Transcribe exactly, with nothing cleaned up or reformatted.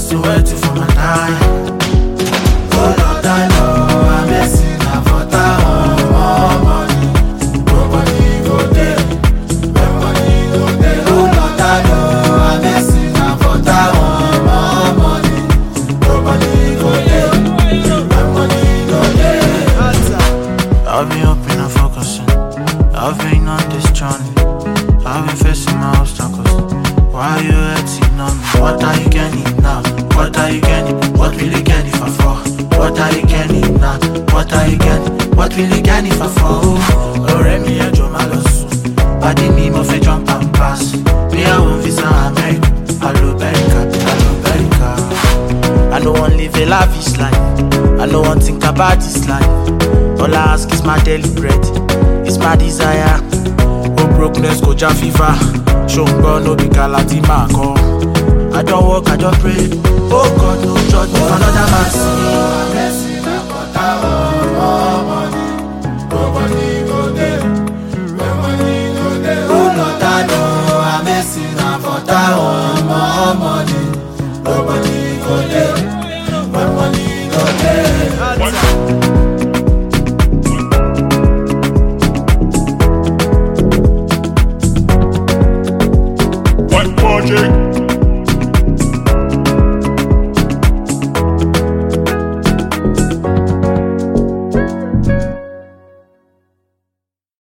still waiting for my time. Oh Lord, I know I'm messing up for that more money. Nobody go there, nobody go there. Oh Lord, I know I'm messing up for that more money. Nobody go there, nobody go there. I've been hoping and focusing. I've been on this journey. I've been facing my obstacles. Why are you hating on me? What are you getting now? What are you getting? What will you get if I fall? What are you getting now? What are you getting? What will you get if I fall? Oh, Remy, I draw my loss. Body me, mo fe jump and pass. Me, I won't visa America. Hello, America. Hello, America. I don't want to live a lavish life. I don't want to think about this life. All I ask is my daily bread. It's my desire. Oh, brokenness, go jam fever. Show God, no be galati marco. I don't work, I just pray. Oh God, no judge me for another man. I'm blessing, I got that more money. Nobody go there, nobody go there. Oh Lord, I know I'm messing, I got that more money. Nobody go there.